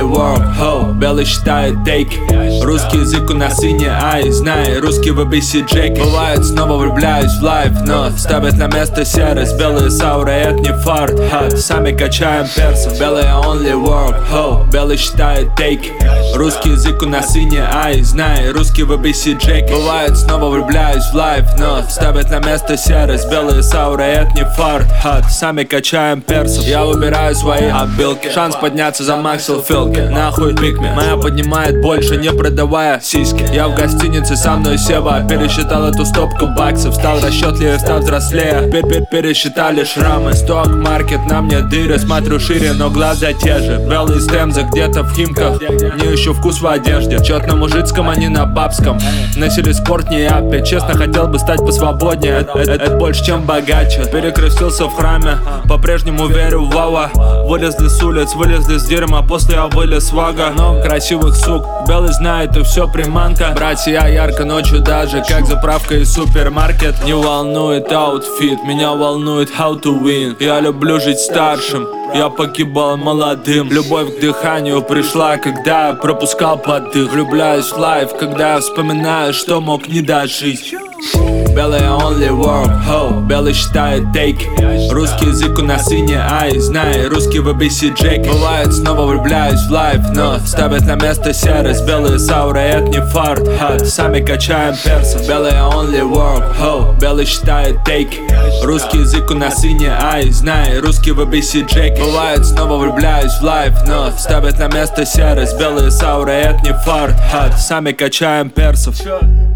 work, ho. Белый считает тейки. Русский язык у нас и не ай. Знай, русский в ABC Джеки. Бывает, снова влюбляюсь в лайф, но ставят на место серость. Белые сауры, это не фарт, хат. Сами качаем персов. Белый only work, ho. Белый считает тейки. Русский язык у нас и не ай. Знай, русский в ABC Джеки. Бывает, снова влюбляюсь в лайф, но ставят на место серость. Белые сауры, это не фарт, хат. Сами качаем персов. Я выбираю свои обилки. Шанс подняться за Максвелл Филки. Нахуй пикми. Моя поднимает больше, не продавая сиськи. Я в гостинице, со мной Сева. Пересчитал эту стопку баксов. Стал расчетливее, стал взрослее. Пересчитали шрамы. Сток-маркет на мне дыры. Смотрю шире, но глаза те же. Белый с Темза где-то в Химках. Не ищу вкус в одежде. Чет на мужицком, а не на бабском. Носили спорт, не аппи. Честно, хотел бы стать посвободнее. Это больше, чем богаче. Перекрестился в храме. По-прежнему верю в Вова. Вылезли с улиц, вылезли с дерьма. После я вылез свага. Но красивых сук. Белый знает, и все приманка. Братья ярко ночью даже. Как заправка и супермаркет. Не волнует аутфит. Меня волнует how to win. Я люблю жить старшим. Я погибал молодым. Любовь к дыханию пришла, когда я пропускал поддых. Влюбляюсь в лайф, когда я вспоминаю, что мог не дожить. Белый only work, ho. Белый считает тейки. Русский язык у нас и не ай. Знай, русский в ABC Джеки. Бывает, снова влюбляюсь в лайф, но ставят на место серость. Белые сауры, это не фарт, хат. Сами качаем персов. Белый only work, ho. Белый считает тейки. Русский язык у нас и не ай. Знай, русский в ABC Джеки. Бывает, снова влюбляюсь в лайф, но ставят на место серость. Белые сауры, это не фарт, хат. Сами качаем персов.